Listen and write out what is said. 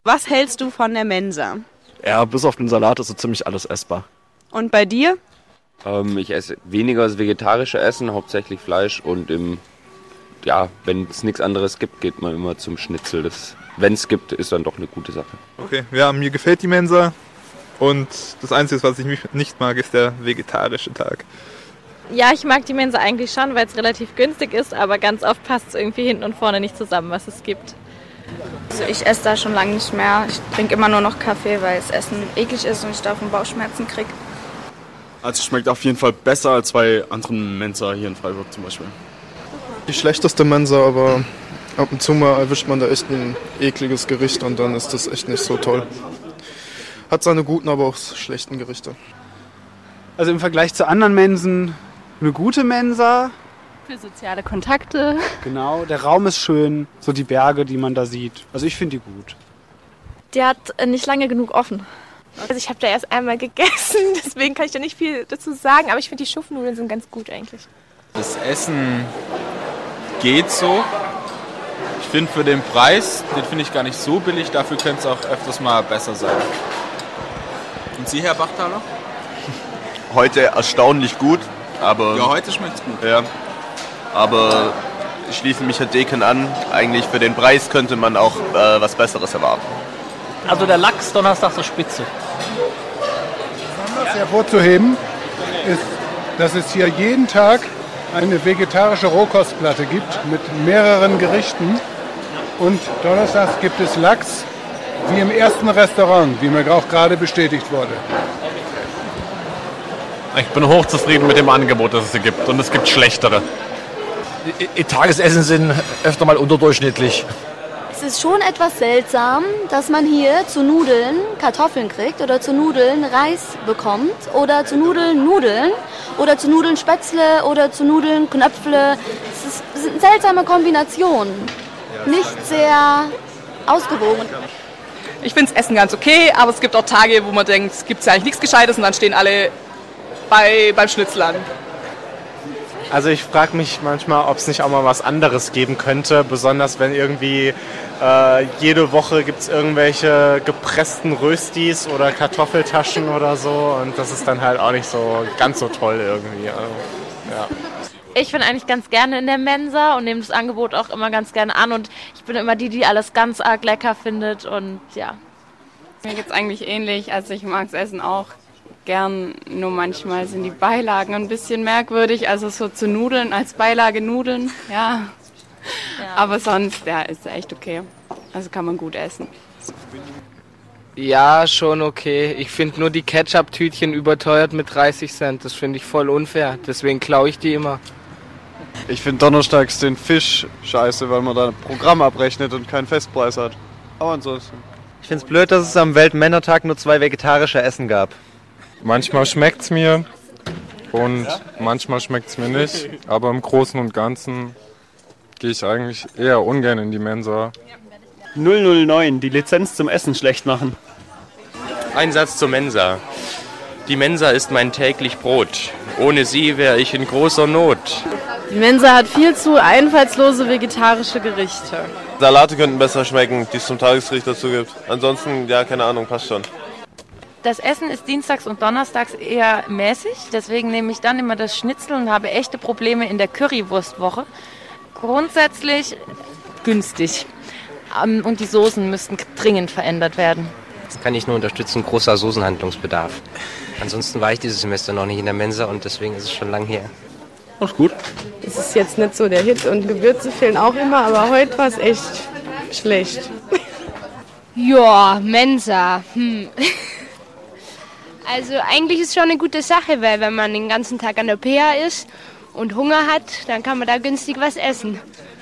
Was hältst du von der Mensa? Ja, bis auf den Salat ist so ziemlich alles essbar. Und bei dir? Ich esse weniger das vegetarische Essen, hauptsächlich Fleisch und wenn es nichts anderes gibt, geht man immer zum Schnitzel. Wenn es gibt, ist dann doch eine gute Sache. Okay, ja, mir gefällt die Mensa und das Einzige, was ich nicht mag, ist der vegetarische Tag. Ja, ich mag die Mensa eigentlich schon, weil es relativ günstig ist, aber ganz oft passt es irgendwie hinten und vorne nicht zusammen, was es gibt. Also ich esse da schon lange nicht mehr. Ich trinke immer nur noch Kaffee, weil das Essen eklig ist und ich davon Bauchschmerzen kriege. Also es schmeckt auf jeden Fall besser als bei anderen Mensa hier in Freiburg zum Beispiel. Die schlechteste Mensa, aber ab und zu mal erwischt man da echt ein ekliges Gericht und dann ist das echt nicht so toll. Hat seine guten, aber auch schlechten Gerichte. Also im Vergleich zu anderen Mensen eine gute Mensa. Für soziale Kontakte. Genau, der Raum ist schön, so die Berge, die man da sieht. Also ich finde die gut. Die hat nicht lange genug offen. Also ich habe da erst einmal gegessen, deswegen kann ich da nicht viel dazu sagen, aber ich finde die Schupfnudeln sind ganz gut eigentlich. Das Essen geht so. Ich finde für den Preis, den finde ich gar nicht so billig, dafür könnte es auch öfters mal besser sein. Und Sie, Herr Bachtaler? Heute erstaunlich gut, aber... Ja, heute schmeckt's gut. Ja, aber ich schließe mich Herr Deken an. Eigentlich für den Preis könnte man auch was Besseres erwarten. Also der Lachs Donnerstag zur Spitze. Besonders hervorzuheben ist, dass es hier jeden Tag eine vegetarische Rohkostplatte gibt mit mehreren Gerichten. Und donnerstags gibt es Lachs wie im ersten Restaurant, wie mir auch gerade bestätigt wurde. Ich bin hochzufrieden mit dem Angebot, das es hier gibt. Und es gibt schlechtere. Die Tagesessen sind öfter mal unterdurchschnittlich. Es ist schon etwas seltsam, dass man hier zu Nudeln Kartoffeln kriegt oder zu Nudeln Reis bekommt oder zu Nudeln Nudeln oder zu Nudeln Spätzle oder zu Nudeln Knöpfle. Es ist eine seltsame Kombination. Nicht sehr ausgewogen. Ich finde das Essen ganz okay, aber es gibt auch Tage, wo man denkt, es gibt ja eigentlich nichts Gescheites und dann stehen alle beim Schnitzel an. Also ich frage mich manchmal, ob es nicht auch mal was anderes geben könnte, besonders wenn irgendwie jede Woche gibt es irgendwelche gepressten Röstis oder Kartoffeltaschen oder so und das ist dann halt auch nicht so ganz so toll irgendwie. Also, ja. Ich bin eigentlich ganz gerne in der Mensa und nehme das Angebot auch immer ganz gerne an und ich bin immer die alles ganz arg lecker findet und ja. Mir geht's eigentlich ähnlich, also ich mag das Essen auch gern, nur manchmal sind die Beilagen ein bisschen merkwürdig, also so zu Nudeln als Beilage Nudeln, ja. Aber sonst, ja, ist echt okay, also kann man gut essen. Ja, schon okay. Ich finde nur die Ketchup-Tütchen überteuert mit 30 Cent, das finde ich voll unfair, deswegen klaue ich die immer. Ich finde donnerstags den Fisch scheiße, weil man da ein Programm abrechnet und keinen Festpreis hat. Aber ansonsten. Ich finde es blöd, dass es am Weltmännertag nur 2 vegetarische Essen gab. Manchmal schmeckt es mir und manchmal schmeckt es mir nicht. Aber im Großen und Ganzen gehe ich eigentlich eher ungern in die Mensa. 009, die Lizenz zum Essen schlecht machen. Ein Satz zur Mensa. Die Mensa ist mein täglich Brot. Ohne sie wäre ich in großer Not. Die Mensa hat viel zu einfallslose vegetarische Gerichte. Salate könnten besser schmecken, die es zum Tagesgericht dazu gibt. Ansonsten, ja, keine Ahnung, passt schon. Das Essen ist dienstags und donnerstags eher mäßig, deswegen nehme ich dann immer das Schnitzel und habe echte Probleme in der Currywurstwoche. Grundsätzlich günstig. Und die Soßen müssten dringend verändert werden. Das kann ich nur unterstützen, großer Soßenhandlungsbedarf. Ansonsten war ich dieses Semester noch nicht in der Mensa und deswegen ist es schon lang her. Alles gut. Es ist jetzt nicht so der Hit und Gewürze fehlen auch immer, aber heute war es echt schlecht. Ja, Mensa. Also eigentlich ist es schon eine gute Sache, weil wenn man den ganzen Tag an der PH ist und Hunger hat, dann kann man da günstig was essen.